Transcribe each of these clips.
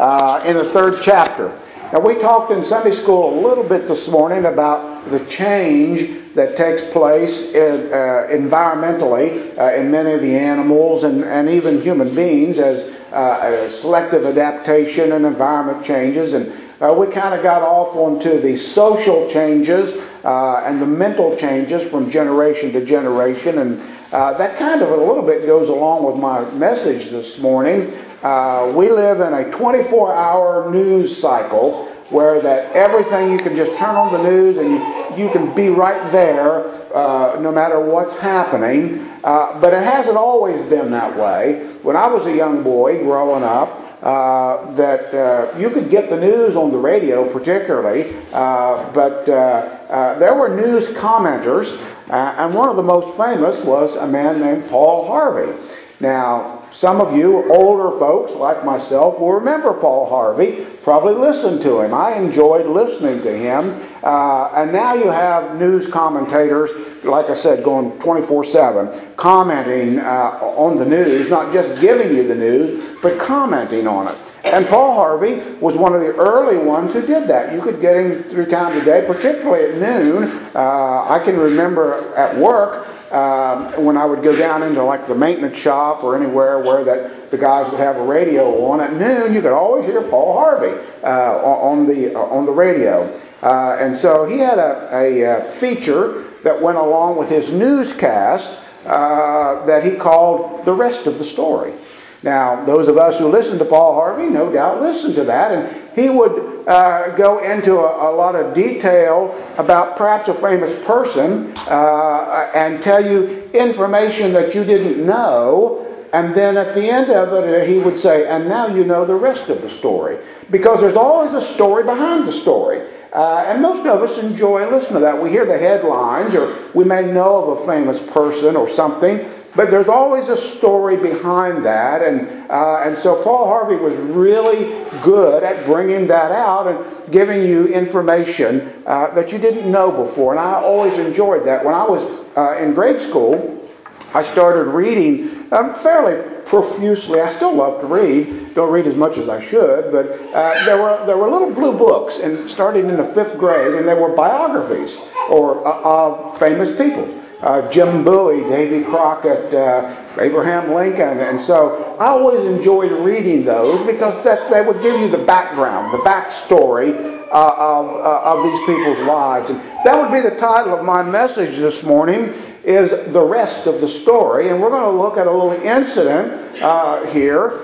in the 3rd chapter. Now, we talked in Sunday school a little bit this morning about the change that takes place environmentally in many of the animals and even human beings as selective adaptation and environment changes. And we kind of got off onto the social changes and the mental changes from generation to generation. And that kind of a little bit goes along with my message this morning. We live in a 24-hour news cycle where that everything, you can just turn on the news and you can be right there no matter what's happening. But it hasn't always been that way. When I was a young boy growing up, you could get the news on the radio particularly, but there were news commenters, and one of the most famous was a man named Paul Harvey. Now, some of you older folks like myself will remember Paul Harvey, probably listened to him. I enjoyed listening to him. And now you have news commentators, like I said, going 24/7, commenting on the news, not just giving you the news, but commenting on it. And Paul Harvey was one of the early ones who did that. You could get him through town today, particularly at noon. I can remember at work, when I would go down into like the maintenance shop or anywhere where that the guys would have a radio on, at noon you could always hear Paul Harvey on the radio. And so he had a feature that went along with his newscast that he called The Rest of the Story. Now, those of us who listened to Paul Harvey no doubt listened to that, and he would go into a lot of detail about perhaps a famous person and tell you information that you didn't know, and then at the end of it he would say, and now you know the rest of the story. Because there's always a story behind the story. And most of us enjoy listening to that. We hear the headlines, or we may know of a famous person or something, but there's always a story behind that, and so Paul Harvey was really good at bringing that out and giving you information that you didn't know before. And I always enjoyed that. When I was in grade school, I started reading fairly profusely. I still love to read. Don't read as much as I should, but there were little blue books, and starting in the 5th grade, and they were biographies of famous people. Jim Bowie, Davy Crockett, Abraham Lincoln, and so I always enjoyed reading those because they would give you the background, the backstory of these people's lives. And that would be the title of my message this morning, is The Rest of the Story. And we're going to look at a little incident here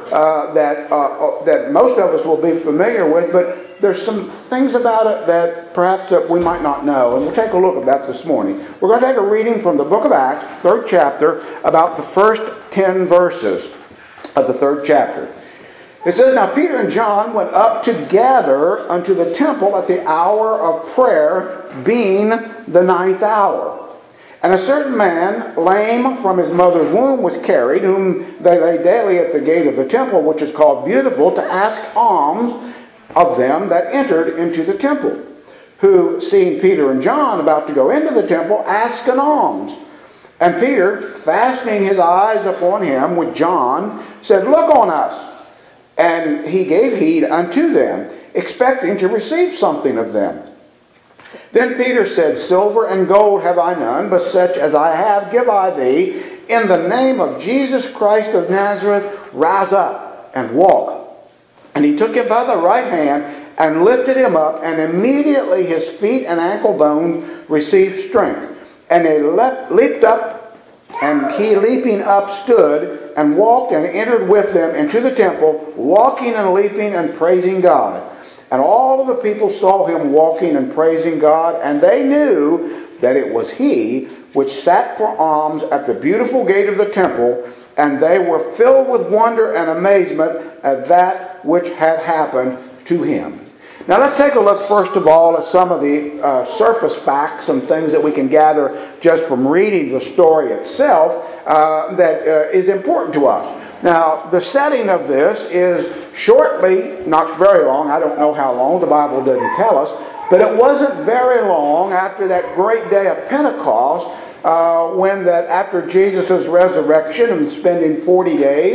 that most of us will be familiar with, but there's some things about it that perhaps we might not know, and we'll take a look at that this morning. We're going to take a reading from the book of Acts, 3rd chapter, about the first 10 verses of the 3rd chapter. It says, Now Peter and John went up together unto the temple at the hour of prayer, being the 9th hour. And a certain man, lame from his mother's womb, was carried, whom they laid daily at the gate of the temple, which is called Beautiful, to ask alms of them that entered into the temple, who, seeing Peter and John about to go into the temple, asked an alms. And Peter, fastening his eyes upon him with John, said, Look on us. And he gave heed unto them, expecting to receive something of them. Then Peter said, Silver and gold have I none, but such as I have give I thee. In the name of Jesus Christ of Nazareth, rise up and walk. And he took him by the right hand and lifted him up, and immediately his feet and ankle bones received strength. And they leaped up, and he leaping up stood and walked and entered with them into the temple, walking and leaping and praising God. And all of the people saw him walking and praising God, and they knew that it was he which sat for alms at the beautiful gate of the temple, and they were filled with wonder and amazement at that which had happened to him. Now let's take a look first of all at some of the surface facts, some things that we can gather just from reading the story itself that is important to us. Now the setting of this is shortly, not very long, I don't know how long, the Bible doesn't tell us, but it wasn't very long after that great day of Pentecost when that after Jesus' resurrection and spending 40 days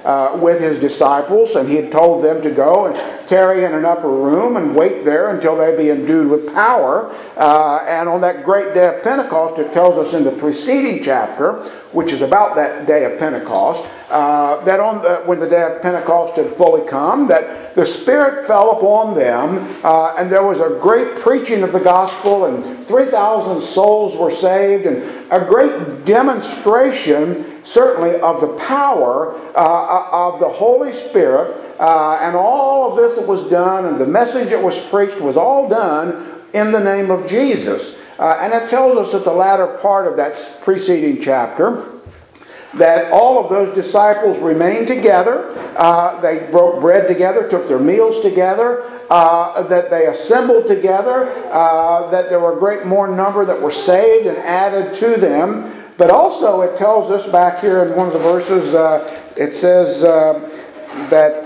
with his disciples, and he had told them to go and tarry in an upper room and wait there until they be endued with power. And on that great day of Pentecost, it tells us in the preceding chapter, which is about that day of Pentecost, that when the day of Pentecost had fully come, that the Spirit fell upon them, and there was a great preaching of the gospel, and 3,000 souls were saved, and a great demonstration, certainly, of the power of the Holy Spirit, and all of this that was done, and the message that was preached was all done in the name of Jesus. And it tells us at the latter part of that preceding chapter that all of those disciples remained together. They broke bread together, took their meals together, that they assembled together, that there were a great more number that were saved and added to them. But also it tells us back here in one of the verses, it says that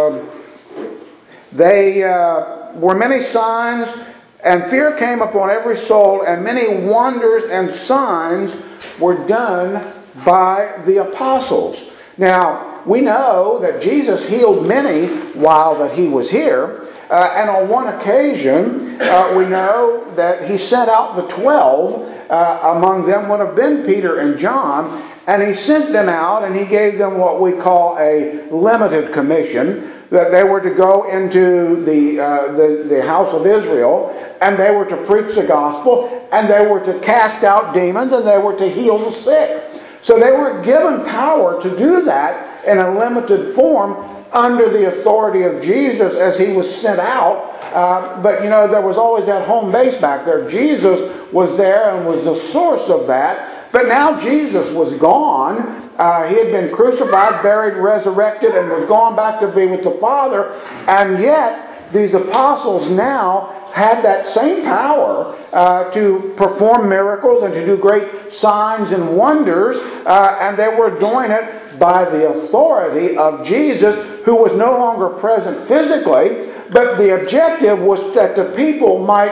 they were many signs, and fear came upon every soul, and many wonders and signs were done by the apostles. Now, we know that Jesus healed many while that he was here. And on one occasion, we know that he sent out the 12. Among them would have been Peter and John. And he sent them out, and he gave them what we call a limited commission, that they were to go into the house of Israel, and they were to preach the gospel, and they were to cast out demons, and they were to heal the sick. So they were given power to do that in a limited form under the authority of Jesus as he was sent out. But there was always that home base back there. Jesus was there and was the source of that. But now Jesus was gone. He had been crucified, buried, resurrected, and was gone back to be with the Father. And yet, these apostles now had that same power to perform miracles and to do great signs and wonders, and they were doing it by the authority of Jesus, who was no longer present physically, but the objective was that the people might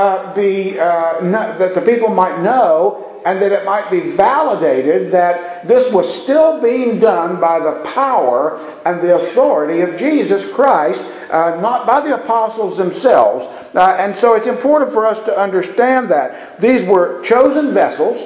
know, and that it might be validated that this was still being done by the power and the authority of Jesus Christ, not by the apostles themselves. And so it's important for us to understand that. These were chosen vessels,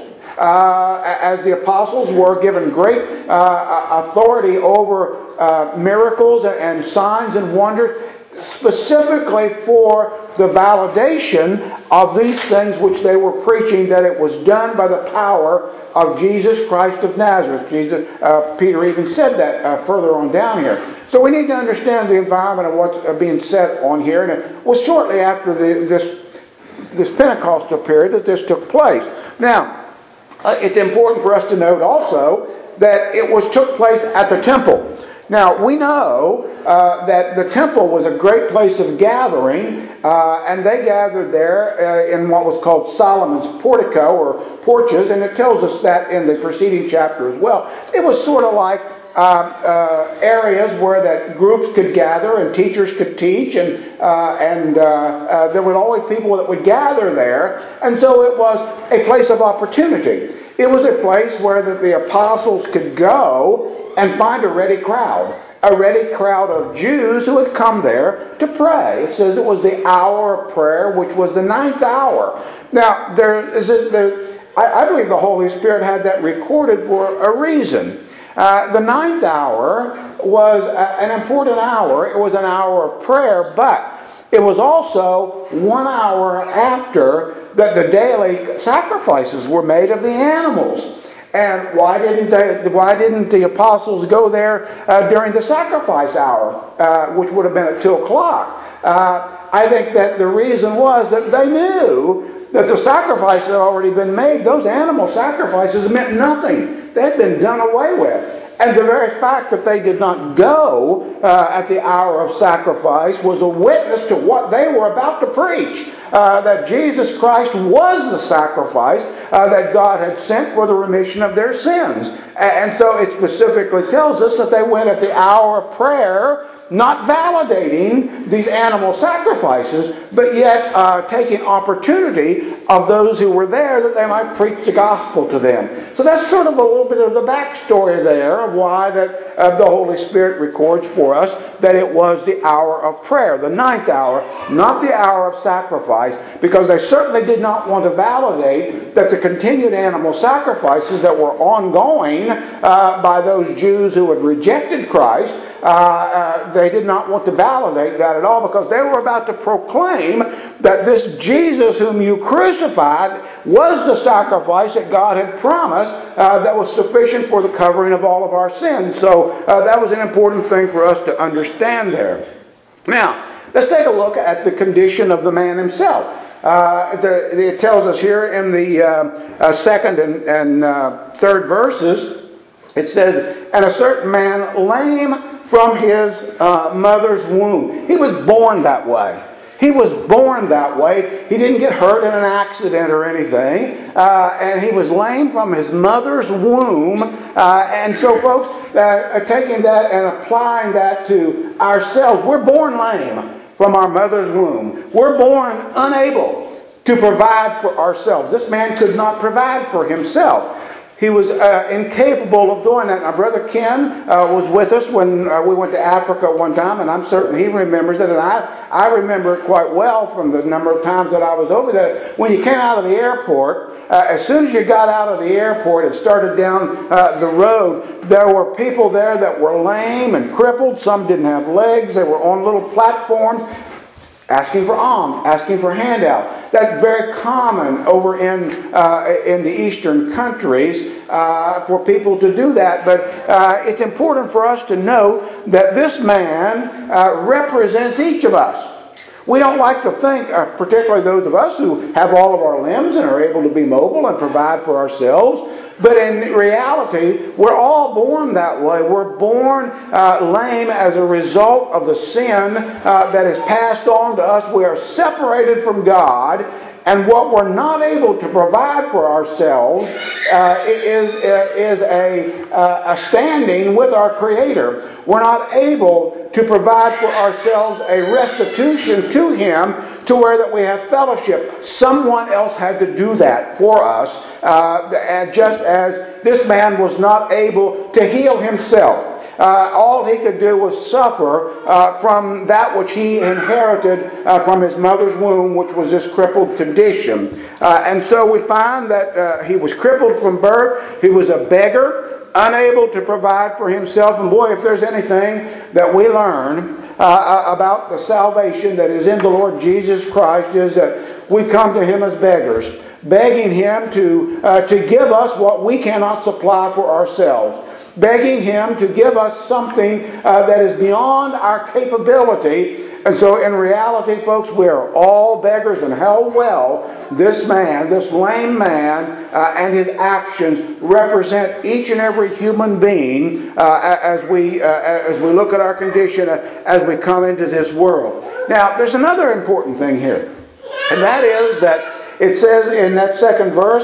as the apostles were given great authority over miracles and signs and wonders, specifically for the validation of these things which they were preaching, that it was done by the power of Jesus Christ of Nazareth. Peter even said that further on down here. So we need to understand the environment of what's being said on here. And it was shortly after this Pentecostal period that this took place. Now, it's important for us to note also that it took place at the temple. Now, we know that the temple was a great place of gathering, and they gathered there in what was called Solomon's portico, or porches, and it tells us that in the preceding chapter as well. It was sort of like areas where that groups could gather and teachers could teach, and there were always people that would gather there, and so it was a place of opportunity. It was a place where the apostles could go and find a ready crowd of Jews who had come there to pray. It says it was the hour of prayer, which was the 9th hour. Now, I believe the Holy Spirit had that recorded for a reason. The 9th hour was an important hour. It was an hour of prayer, but it was also 1 hour after that the daily sacrifices were made of the animals. And why didn't the apostles go there during the sacrifice hour, which would have been at 2 o'clock? I think that the reason was that they knew that the sacrifice had already been made. Those animal sacrifices meant nothing. They had been done away with. And the very fact that they did not go at the hour of sacrifice was a witness to what they were about to preach. That Jesus Christ was the sacrifice that God had sent for the remission of their sins. And so it specifically tells us that they went at the hour of prayer, not validating these animal sacrifices, but yet taking opportunity of those who were there that they might preach the gospel to them. So that's sort of a little bit of the backstory there of why that the Holy Spirit records for us that it was the hour of prayer, the ninth hour, not the hour of sacrifice, because they certainly did not want to validate that the continued animal sacrifices that were ongoing by those Jews who had rejected Christ, they did not want to validate that at all, because they were about to proclaim that this Jesus whom you crucified was the sacrifice that God had promised that was sufficient for the covering of all of our sins. So that was an important thing for us to understand there. Now, let's take a look at the condition of the man himself. It tells us here in the second and third verses, it says, "And a certain man lame from his mother's womb." He was born that way. He was born that way. He didn't get hurt in an accident or anything. And he was lame from his mother's womb. And so, folks, taking that and applying that to ourselves, we're born lame from our mother's womb. We're born unable to provide for ourselves. This man could not provide for himself. He was incapable of doing that. Now, Brother Ken was with us when we went to Africa one time, and I'm certain he remembers it, and I remember it quite well from the number of times that I was over there. When you came out of the airport, as soon as you got out of the airport and started down the road, there were people there that were lame and crippled. Some didn't have legs. They were on little platforms, asking for alms, asking for handout. That's very common over in the eastern countries for people to do that. But it's important for us to know that this man represents each of us. We don't like to think, particularly those of us who have all of our limbs and are able to be mobile and provide for ourselves. But in reality, we're all born that way. We're born lame as a result of the sin that is passed on to us. We are separated from God. And what we're not able to provide for ourselves is a standing with our Creator. We're not able to provide for ourselves a restitution to Him to where that we have fellowship. Someone else had to do that for us, and just as this man was not able to heal himself. All he could do was suffer from that which he inherited from his mother's womb, which was this crippled condition. And so we find that he was crippled from birth. He was a beggar, unable to provide for himself. And boy, if there's anything that we learn about the salvation that is in the Lord Jesus Christ, is that we come to Him as beggars, begging Him to give us what we cannot supply for ourselves. Begging Him to give us something that is beyond our capability. And so in reality, folks, we are all beggars. And how well this man, this lame man, and his actions represent each and every human being as we look at our condition as we come into this world. Now, there's another important thing here. And that is that it says in that second verse,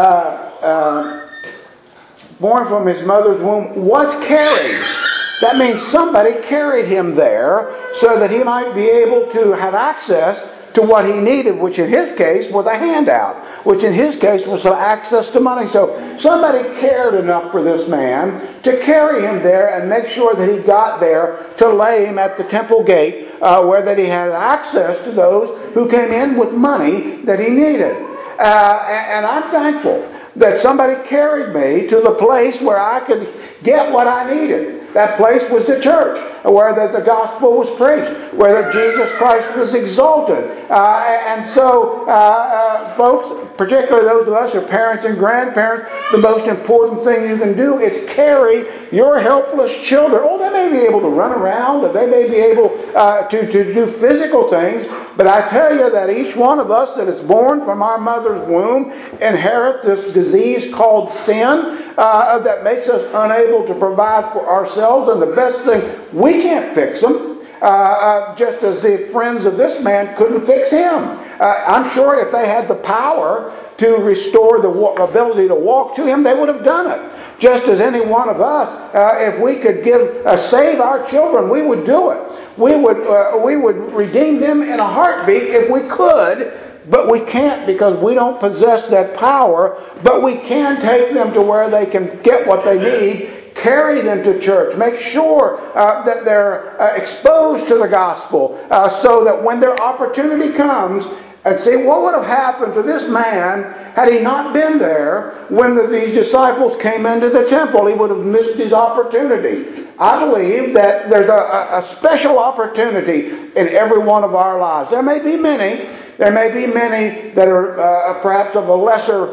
born from his mother's womb, was carried. That means somebody carried him there so that he might be able to have access to what he needed, which in his case was a handout, which in his case was access to money. So somebody cared enough for this man to carry him there and make sure that he got there to lay him at the temple gate where that he had access to those who came in with money that he needed. And I'm thankful that somebody carried me to the place where I could get what I needed. That place was the church, where the gospel was preached, where Jesus Christ was exalted. And so, folks, particularly those of us who are parents and grandparents, the most important thing you can do is carry your helpless children. Oh, they may be able to run around, or they may be able to do physical things, but I tell you that each one of us that is born from our mother's womb inherit this disease called sin that makes us unable to provide for ourselves. And the best thing, we can't fix them, just as the friends of this man couldn't fix him. I'm sure if they had the power to restore the ability to walk to Him, they would have done it. Just as any one of us, if we could save our children, we would do it. We would redeem them in a heartbeat if we could. But we can't because we don't possess that power. But we can take them to where they can get what they need, carry them to church, make sure that they're exposed to the gospel so that when their opportunity comes, and see, what would have happened to this man had he not been there when these disciples came into the temple? He would have missed his opportunity. I believe that there's a special opportunity in every one of our lives. There may be many. There may be many that are perhaps of a lesser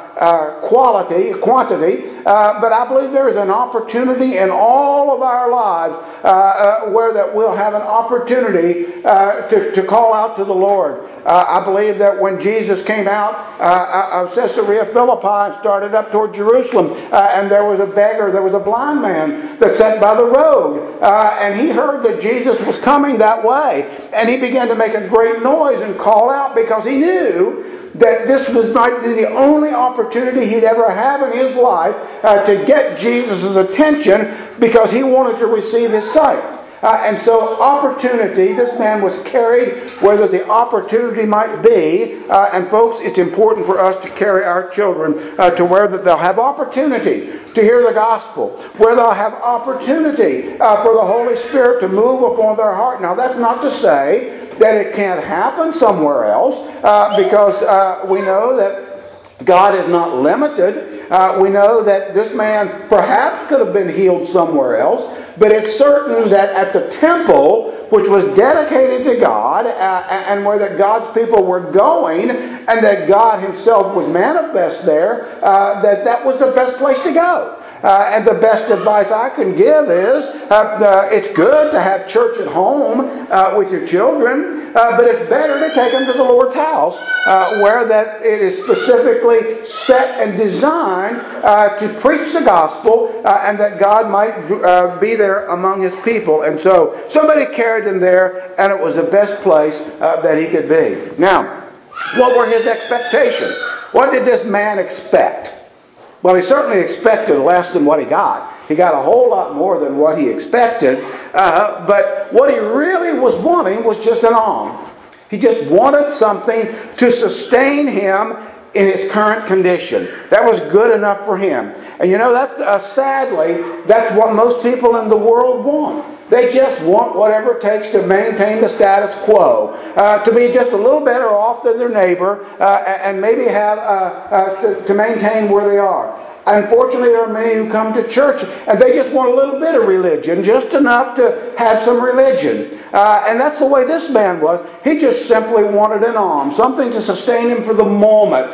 quantity, but I believe there is an opportunity in all of our lives where that we'll have an opportunity to call out to the Lord. I believe that when Jesus came out of Caesarea Philippi and started up toward Jerusalem, and there was a beggar, there was a blind man that sat by the road, and he heard that Jesus was coming that way, and he began to make a great noise and call out because he knew that this might be the only opportunity he'd ever have in his life to get Jesus' attention because he wanted to receive his sight. And so opportunity, this man was carried whether the opportunity might be. And folks, it's important for us to carry our children to where that they'll have opportunity to hear the gospel, where they'll have opportunity for the Holy Spirit to move upon their heart. Now, that's not to say that it can't happen somewhere else, because we know that God is not limited. We know that this man perhaps could have been healed somewhere else, but it's certain that at the temple, which was dedicated to God, and where that God's people were going, and that God Himself was manifest there, that was the best place to go. And the best advice I can give is, it's good to have church at home with your children, but it's better to take them to the Lord's house, where that it is specifically set and designed to preach the gospel, and that God might be there among His people. And so somebody carried him there, and it was the best place that he could be. Now, what were his expectations? What did this man expect? Well, he certainly expected less than what he got. He got a whole lot more than what he expected. But what he really was wanting was just an alms. He just wanted something to sustain him in his current condition. That was good enough for him. And you know, that's sadly, that's what most people in the world want. They just want whatever it takes to maintain the status quo, to be just a little better off than their neighbor, and maybe have to maintain where they are. Unfortunately, there are many who come to church and they just want a little bit of religion, just enough to have some religion. And that's the way this man was. He just simply wanted an alms, something to sustain him for the moment.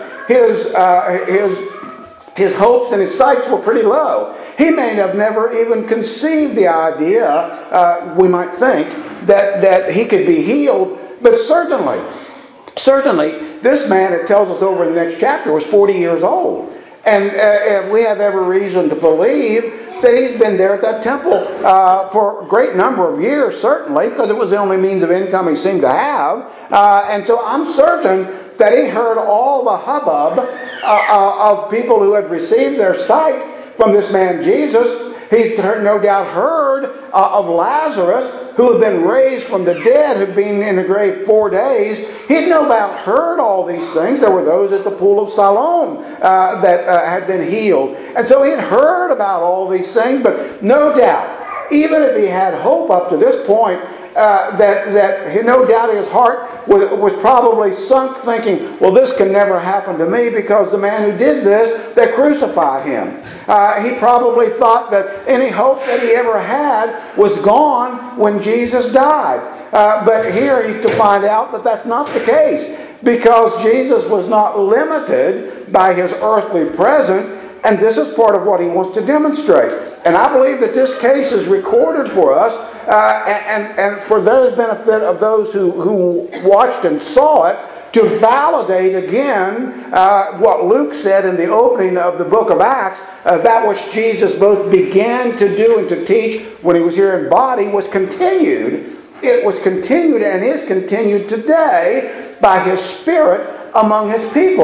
His hopes and his sights were pretty low. He may have never even conceived the idea, we might think, that he could be healed. But certainly, this man, it tells us over in the next chapter, was 40 years old. And we have every reason to believe that he's been there at that temple for a great number of years, certainly, because it was the only means of income he seemed to have. And so I'm certain that he heard all the hubbub of people who had received their sight from this man Jesus. He no doubt heard of Lazarus, who had been raised from the dead, who had been in the grave 4 days. He'd no doubt heard all these things. There were those at the pool of Siloam that had been healed. And so he'd heard about all these things, but no doubt, even if he had hope up to this point, that no doubt his heart was probably sunk thinking, well, this can never happen to me because the man who did this, they crucified him. He probably thought that any hope that he ever had was gone when Jesus died. But here he's to find out that that's not the case, because Jesus was not limited by his earthly presence. And this is part of what he wants to demonstrate. And I believe that this case is recorded for us and for the benefit of those who watched and saw it, to validate again what Luke said in the opening of the book of Acts, that which Jesus both began to do and to teach when he was here in body was continued. It was continued and is continued today by his Spirit among his people.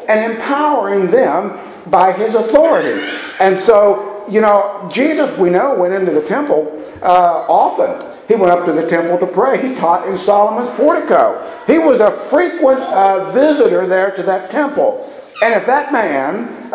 and empowering them by His authority. And so, Jesus, we know, went into the temple often. He went up to the temple to pray. He taught in Solomon's portico. He was a frequent visitor there to that temple. And if that man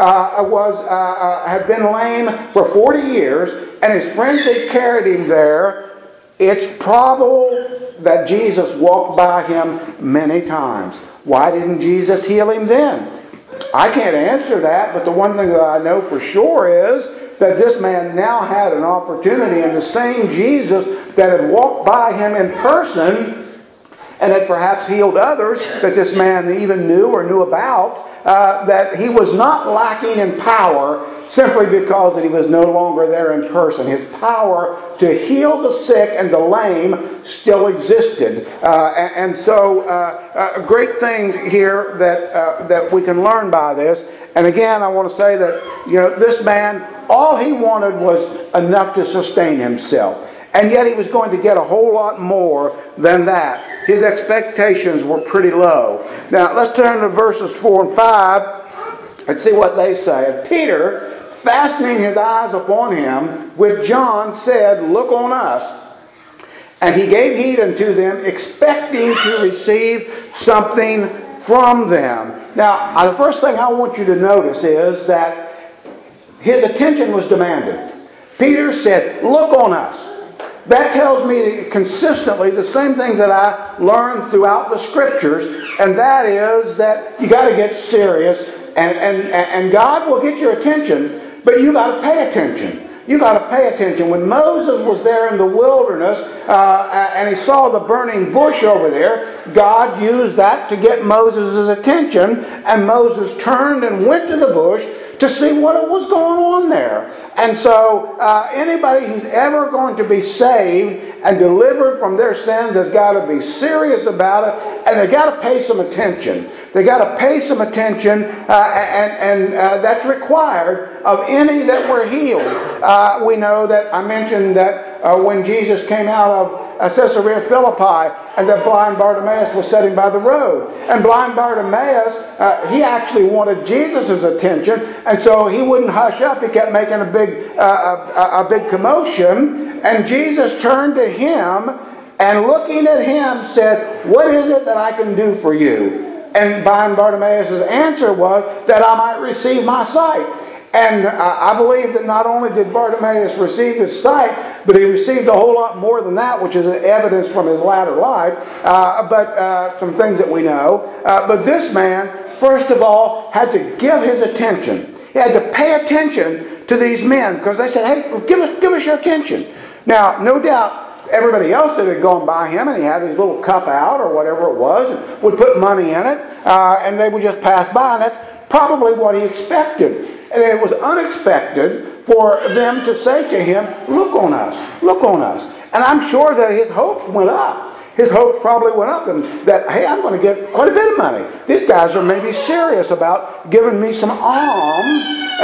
had been lame for 40 years and his friends had carried him there, it's probable that Jesus walked by him many times. Why didn't Jesus heal him then? I can't answer that, but the one thing that I know for sure is that this man now had an opportunity, and the same Jesus that had walked by him in person and had perhaps healed others that this man even knew or knew about, that he was not lacking in power simply because that he was no longer there in person. His power to heal the sick and the lame still existed. And so great things here that we can learn by this. And again, I want to say that, this man, all he wanted was enough to sustain himself. And yet he was going to get a whole lot more than that. His expectations were pretty low. Now, let's turn to verses 4 and 5 and see what they say. And Peter, fastening his eyes upon him, with John said, "Look on us." And he gave heed unto them, expecting to receive something from them. Now, the first thing I want you to notice is that his attention was demanded. Peter said, "Look on us." That tells me consistently the same things that I learned throughout the Scriptures, and that is that you got to get serious, and God will get your attention, but you got to pay attention. You got to pay attention. When Moses was there in the wilderness and he saw the burning bush over there, God used that to get Moses' attention, and Moses turned and went to the bush to see what was going on there. And so anybody who's ever going to be saved and delivered from their sins has got to be serious about it, and they've got to pay some attention. They've got to pay some attention, and that's required of any that were healed. We know that I mentioned that when Jesus came out of Caesarea Philippi, and that blind Bartimaeus was sitting by the road. And blind Bartimaeus, he actually wanted Jesus' attention, and so he wouldn't hush up. He kept making a big commotion, and Jesus turned to him and looking at him said, "What is it that I can do for you?" And blind Bartimaeus' answer was that I might receive my sight. And I believe that not only did Bartimaeus receive his sight, but he received a whole lot more than that, which is evidence from his latter life, but some things that we know. But this man, first of all, had to give his attention. He had to pay attention to these men because they said, "Hey, give us your attention." Now, no doubt, everybody else that had gone by him, and he had his little cup out or whatever it was, and would put money in it, and they would just pass by, and that's probably what he expected. And it was unexpected for them to say to him, "Look on us, look on us." And I'm sure that his hope went up. His hope probably went up, and that, hey, I'm going to get quite a bit of money. These guys are maybe serious about giving me some alms.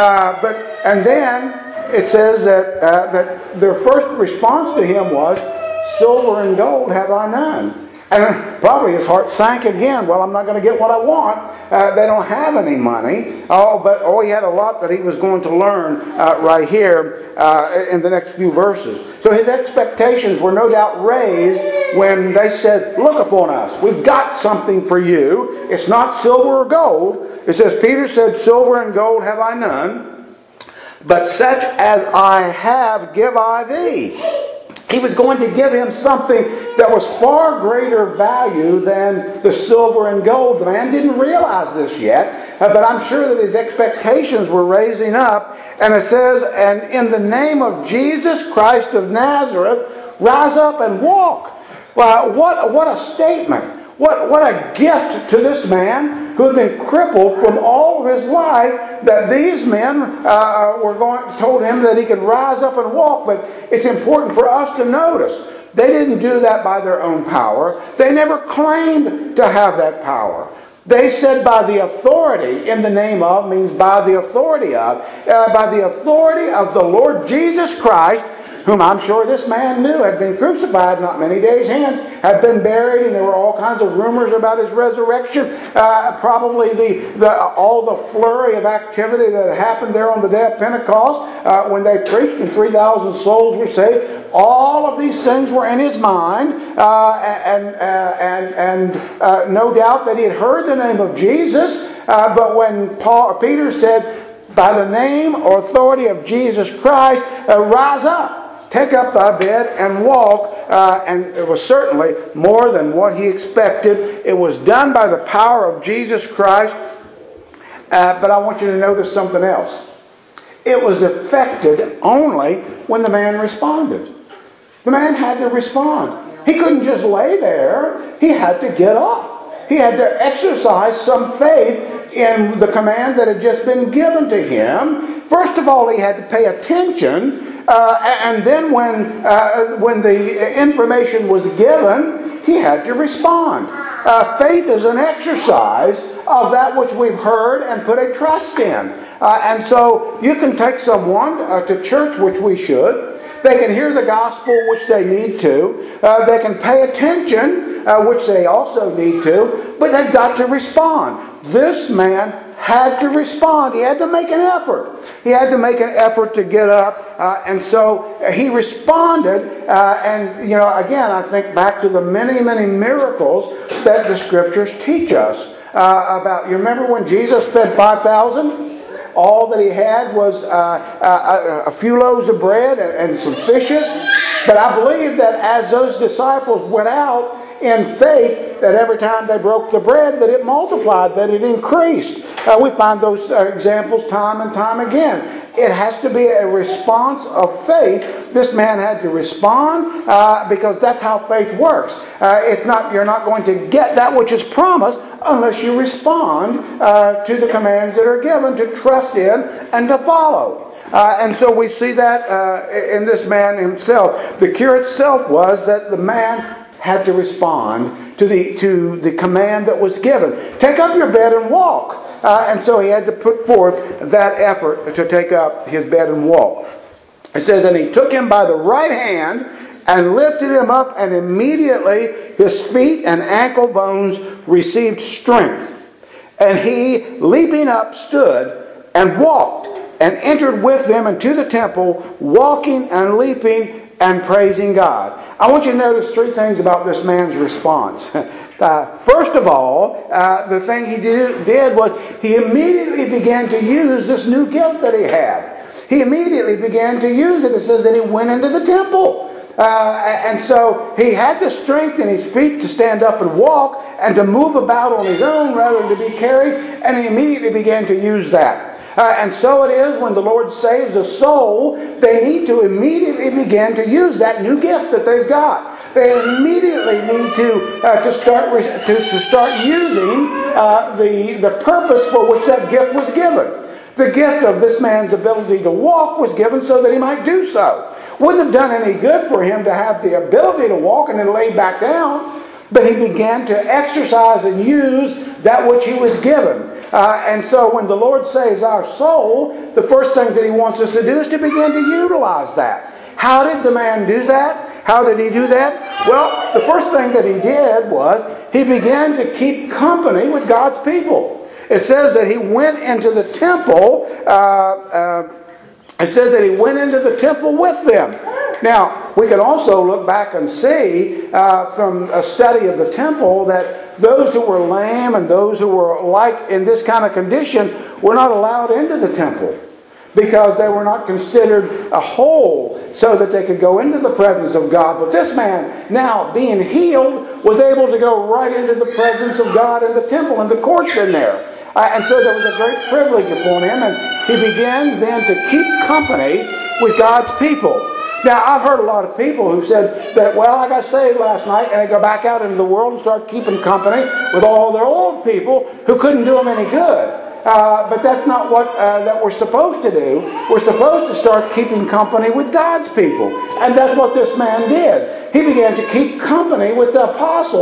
And then it says that their first response to him was, "Silver and gold have I none." And probably his heart sank again. Well, I'm not going to get what I want. They don't have any money. But he had a lot that he was going to learn right here in the next few verses. So his expectations were no doubt raised when they said, "Look upon us. We've got something for you. It's not silver or gold." It says, Peter said, "Silver and gold have I none, but such as I have give I thee." He was going to give him something that was far greater value than the silver and gold. The man didn't realize this yet, but I'm sure that his expectations were raising up. And it says, "And in the name of Jesus Christ of Nazareth, rise up and walk." Well, what a statement. What a gift to this man who had been crippled from all of his life, that these men told him that he could rise up and walk. But it's important for us to notice, they didn't do that by their own power. They never claimed to have that power. They said by the authority, in the name of means by the authority of the Lord Jesus Christ, whom I'm sure this man knew, had been crucified not many days hence, had been buried, and there were all kinds of rumors about his resurrection. Probably all the flurry of activity that had happened there on the day of Pentecost when they preached and 3,000 souls were saved. All of these things were in his mind, and no doubt that he had heard the name of Jesus. But when Peter said, "By the name or authority of Jesus Christ, rise up, take up thy bed and walk," and it was certainly more than what he expected. It was done by the power of Jesus Christ. But I want you to notice something else. It was effected only when the man responded. The man had to respond. He couldn't just lay there. He had to get up. He had to exercise some faith in the command that had just been given to him. First of all, he had to pay attention, and then when the information was given, he had to respond. Faith is an exercise of that which we've heard and put a trust in. And so you can take someone to church, which we should. They can hear the gospel, which they need to. They can pay attention, which they also need to. But they've got to respond. This man had to respond. He had to make an effort. He had to make an effort to get up. And so he responded. And, again, I think back to the many, many miracles that the Scriptures teach us about. You remember when Jesus fed 5,000? All that he had was a few loaves of bread and some fishes. But I believe that as those disciples went out in faith, that every time they broke the bread, that it multiplied, that it increased. We find those examples time and time again. It has to be a response of faith. This man had to respond because that's how faith works. You're not going to get that which is promised unless you respond to the commands that are given, to trust in and to follow. And so we see that in this man himself. The cure itself was that the man had to respond to the command that was given. Take up your bed and walk. And so he had to put forth that effort to take up his bed and walk. It says, and he took him by the right hand and lifted him up, and immediately his feet and ankle bones received strength. And he, leaping up, stood and walked and entered with them into the temple, walking and leaping and praising God. I want you to notice three things about this man's response. First of all, the thing he did was he immediately began to use this new gift that he had. He immediately began to use it. It says that he went into the temple. And so he had the strength in his feet to stand up and walk and to move about on his own rather than to be carried. And he immediately began to use that. And so it is when the Lord saves a soul, they need to immediately begin to use that new gift that they've got. They immediately need to start using the purpose for which that gift was given. The gift of this man's ability to walk was given so that he might do so. Wouldn't have done any good for him to have the ability to walk and then lay back down, but he began to exercise and use that which he was given. And so when the Lord saves our soul, the first thing that he wants us to do is to begin to utilize that. How did the man do that? How did he do that? Well, the first thing that he did was he began to keep company with God's people. It says that he went into the temple. It says that he went into the temple with them. Now, we can also look back and see from a study of the temple that those who were lame and those who were like in this kind of condition were not allowed into the temple because they were not considered a whole so that they could go into the presence of God. But this man, now being healed, was able to go right into the presence of God in the temple and the courts in there. And so there was a great privilege upon him, and he began then to keep company with God's people. Now, I've heard a lot of people who said that, well, I got saved last night, and they go back out into the world and start keeping company with all their old people who couldn't do them any good. But that's not what that we're supposed to do. We're supposed to start keeping company with God's people. And that's what this man did. He began to keep company with the apostles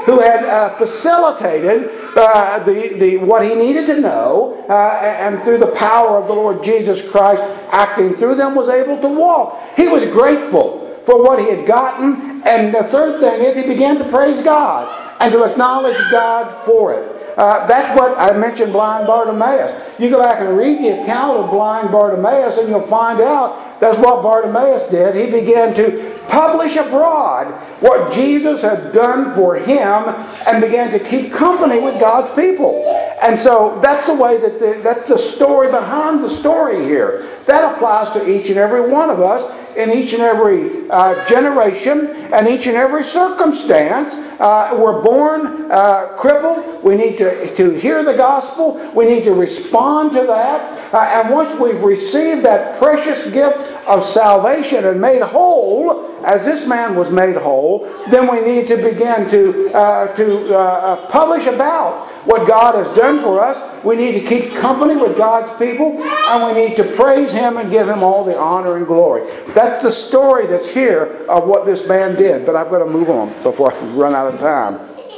who had facilitated what he needed to know, and through the power of the Lord Jesus Christ acting through them, was able to walk. He was grateful for what he had gotten, and the third thing is he began to praise God and to acknowledge God for it. That's what I mentioned, blind Bartimaeus. You go back and read the account of blind Bartimaeus, and you'll find out that's what Bartimaeus did. He began to publish abroad what Jesus had done for him and began to keep company with God's people. And so that's the way that's the story behind the story here. That applies to each and every one of us in each and every generation and each and every circumstance. We're born crippled. We need to hear the gospel. We need to respond to that. And once we've received that precious gift of salvation and made whole, as this man was made whole, then we need to begin to publish about what God has done for us. We need to keep company with God's people, and we need to praise Him and give Him all the honor and glory. That's the story that's here of what this man did. But I've got to move on before I run out of time.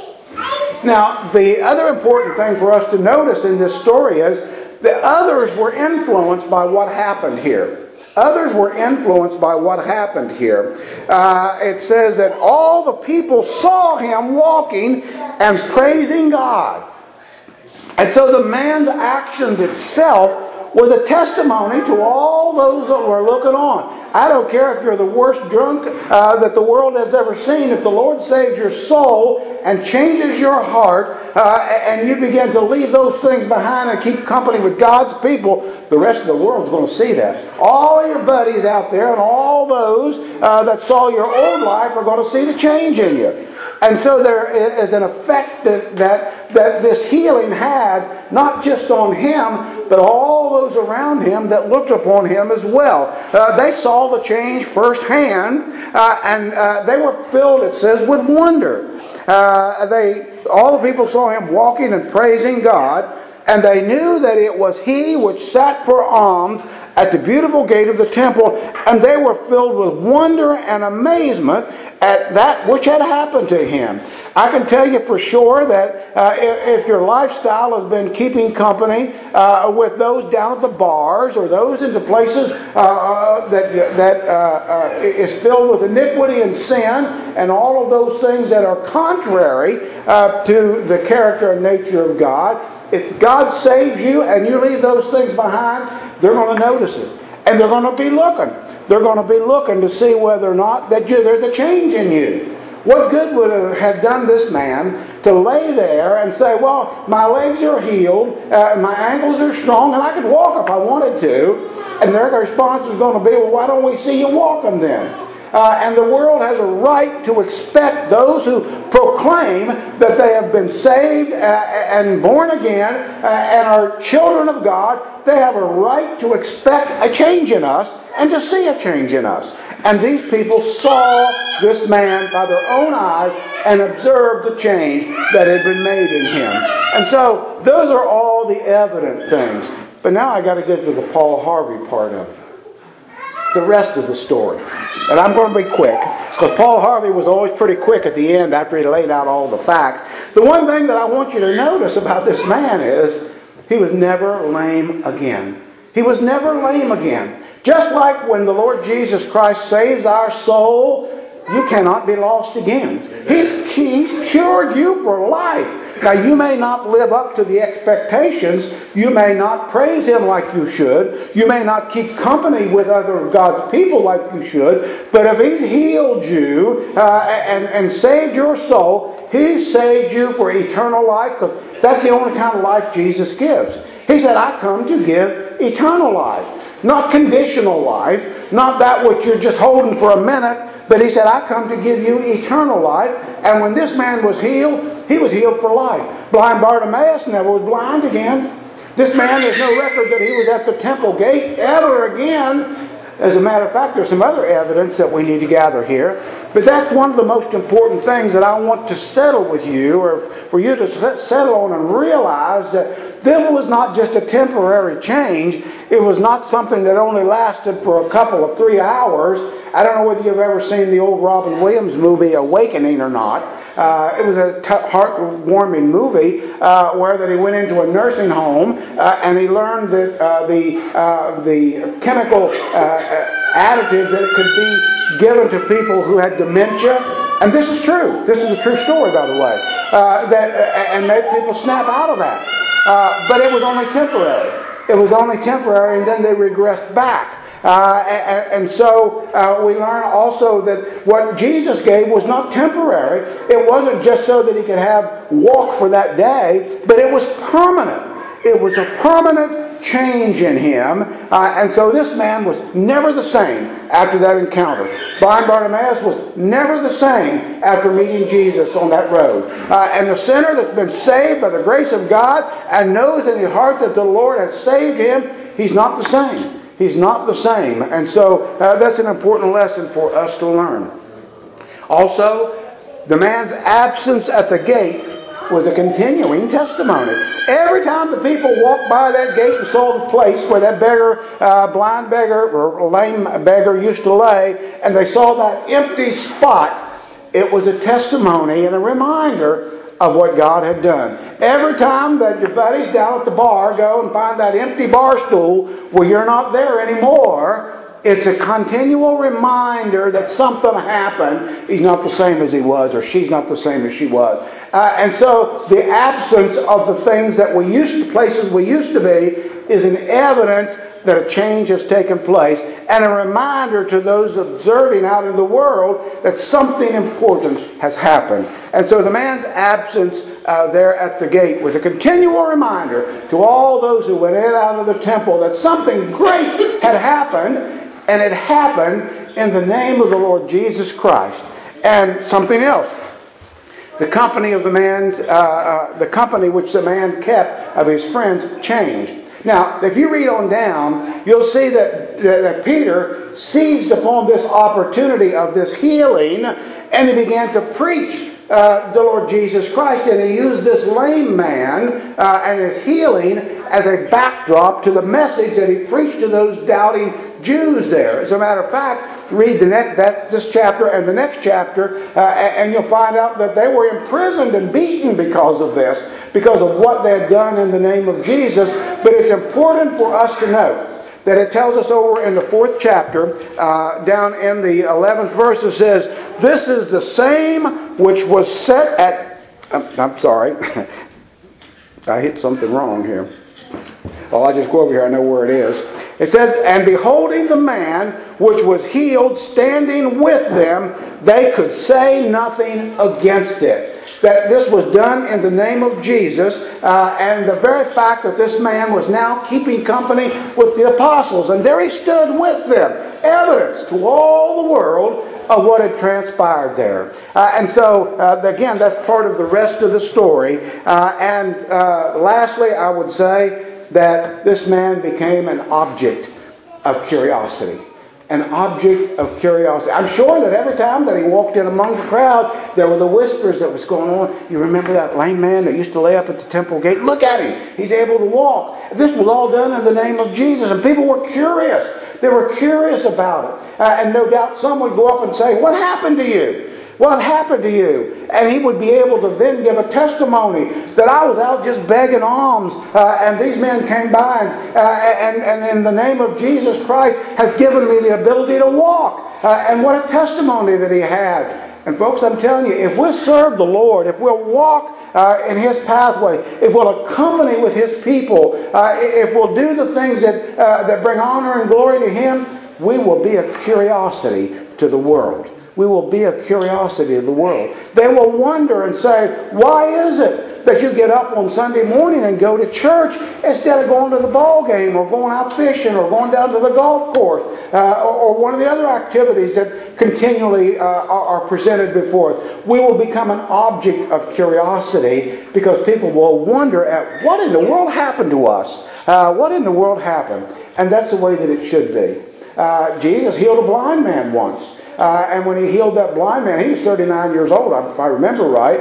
Now, the other important thing for us to notice in this story is that others were influenced by what happened here. Others were influenced by what happened here. It says that all the people saw him walking and praising God. And so the man's actions itself was a testimony to all those that were looking on. I don't care if you're the worst drunk that the world has ever seen. If the Lord saves your soul and changes your heart, and you begin to leave those things behind and keep company with God's people, the rest of the world's going to see that. All your buddies out there and all those that saw your old life are going to see the change in you. And so there is an effect that this healing had, not just on him, but all those around him that looked upon him as well. They saw the change firsthand, and they were filled, it says, with wonder. All the people saw him walking and praising God, and they knew that it was he which sat for alms at the beautiful gate of the temple, and they were filled with wonder and amazement at that which had happened to him. I can tell you for sure that if your lifestyle has been keeping company with those down at the bars or those into places that is filled with iniquity and sin and all of those things that are contrary to the character and nature of God, if God saves you and you leave those things behind, they're going to notice it. And they're going to be looking. They're going to be looking to see whether or not that there's a change in you. What good would it have done this man to lay there and say, well, my legs are healed, my ankles are strong, and I could walk if I wanted to. And their response is going to be, well, why don't we see you walking then? And the world has a right to expect those who proclaim that they have been saved and born again and are children of God. They have a right to expect a change in us and to see a change in us. And these people saw this man by their own eyes and observed the change that had been made in him. And so those are all the evident things. But now I got to get to the Paul Harvey part of it. The rest of the story. And I'm going to be quick, because Paul Harvey was always pretty quick at the end after he laid out all the facts. The one thing that I want you to notice about this man is he was never lame again. He was never lame again. Just like when the Lord Jesus Christ saves our soul, you cannot be lost again. He's cured you for life. Now, you may not live up to the expectations. You may not praise Him like you should. You may not keep company with other God's people like you should. But if He's healed you and saved your soul, He's saved you for eternal life, because that's the only kind of life Jesus gives. He said, I come to give eternal life. Not conditional life. Not that which you're just holding for a minute. But He said, I come to give you eternal life. And when this man was healed, he was healed for life. Blind Bartimaeus never was blind again. This man, there's no record that he was at the temple gate ever again. As a matter of fact, there's some other evidence that we need to gather here. But that's one of the most important things that I want to settle with you, or for you to settle on and realize that this was not just a temporary change. It was not something that only lasted for a couple of 3 hours I don't know whether you've ever seen the old Robin Williams movie Awakening or not. It was a heartwarming movie where that he went into a nursing home and he learned that the chemical additives that could be given to people who had dementia. And this is true. This is a true story, by the way. And made people snap out of that. But it was only temporary. It was only temporary, and then they regressed back. And so we learn also that what Jesus gave was not temporary. It wasn't just so that he could have walk for that day, but it was permanent. It was a permanent change in him. And so this man was never the same after that encounter. Blind Bartimaeus was never the same after meeting Jesus on that road. And the sinner that's been saved by the grace of God and knows in his heart that the Lord has saved him, he's not the same. He's not the same. And so that's an important lesson for us to learn. Also, the man's absence at the gate was a continuing testimony. Every time the people walked by that gate and saw the place where that beggar, blind beggar or lame beggar used to lay, and they saw that empty spot, it was a testimony and a reminder of what God had done. Every time that your buddies down at the bar go and find that empty bar stool where you're not there anymore, it's a continual reminder that something happened. He's not the same as he was, or she's not the same as she was. And so the absence of the things that we used to, places we used to be, is an evidence that a change has taken place, and a reminder to those observing out in the world that something important has happened. And so the man's absence there at the gate was a continual reminder to all those who went in and out of the temple that something great had happened, and it happened in the name of the Lord Jesus Christ. And something else. The company of the man's, the company which the man kept of his friends changed. Now, if you read on down, you'll see that Peter seized upon this opportunity of this healing, and he began to preach the Lord Jesus Christ, and he used this lame man and his healing as a backdrop to the message that he preached to those doubting Jews there. As a matter of fact, read this chapter and the next chapter, and you'll find out that they were imprisoned and beaten because of this, because of what they had done in the name of Jesus. But it's important for us to note that it tells us over in the 4th chapter, down in the 11th verse, it says, "This is the same which was set at..." I'm sorry. I hit something wrong here. Well, I just go over here. I know where it is. It says, "And beholding the man which was healed standing with them, they could say nothing against it." That this was done in the name of Jesus, and the very fact that this man was now keeping company with the apostles, and there he stood with them, evidence to all the world of what had transpired there. And so, again, that's part of the rest of the story. And lastly, I would say that this man became an object of curiosity. An object of curiosity. I'm sure that every time that he walked in among the crowd, there were the whispers that was going on. You remember that lame man that used to lay up at the temple gate? Look at him. He's able to walk. This was all done in the name of Jesus. And people were curious. They were curious about it. And no doubt some would go up and say, "What happened to you? What happened to you?" And he would be able to then give a testimony that I was out just begging alms, and these men came by, and in the name of Jesus Christ has given me the ability to walk. And what a testimony that he had. And folks, I'm telling you, if we'll serve the Lord, if we'll walk in His pathway, if we'll accompany with His people, if we'll do the things that bring honor and glory to Him, we will be a curiosity to the world. We will be a curiosity to the world. They will wonder and say, "Why is it that you get up on Sunday morning and go to church instead of going to the ball game or going out fishing or going down to the golf course or one of the other activities that continually are presented before us?" We will become an object of curiosity because people will wonder at what in the world happened to us. What in the world happened? And that's the way that it should be. Jesus healed a blind man once. And when he healed that blind man, he was 39 years old, if I remember right.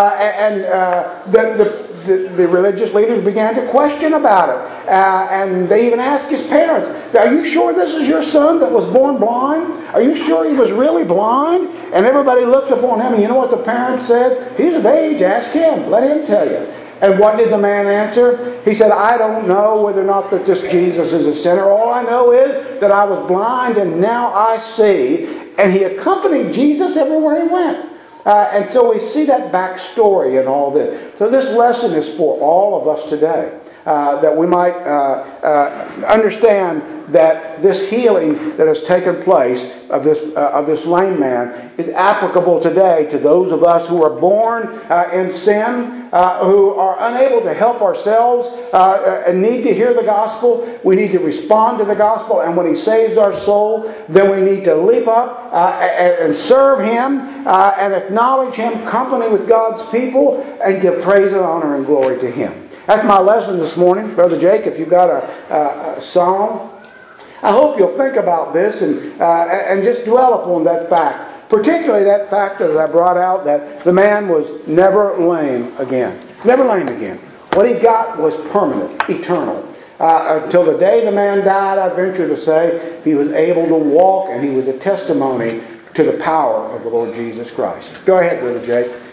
The religious leaders began to question about it. And they even asked his parents, "Are you sure this is your son that was born blind? Are you sure he was really blind?" And everybody looked upon him, and you know what the parents said? "He's of age, ask him, let him tell you." And what did the man answer? He said, "I don't know whether or not that this Jesus is a sinner. All I know is that I was blind and now I see." And he accompanied Jesus everywhere he went. And so we see that backstory and all this. So this lesson is for all of us today. That we might understand that this healing that has taken place of this lame man is applicable today to those of us who are born in sin, who are unable to help ourselves and need to hear the gospel. We need to respond to the gospel, and when He saves our soul, then we need to leap up and serve Him and acknowledge Him, company with God's people, and give praise and honor and glory to Him. That's my lesson this morning. Brother Jake, if you've got a song, I hope you'll think about this and just dwell upon that fact. Particularly that fact that I brought out, that the man was never lame again. Never lame again. What he got was permanent, eternal. Until the day the man died, I venture to say, he was able to walk, and he was a testimony to the power of the Lord Jesus Christ. Go ahead, Brother Jake.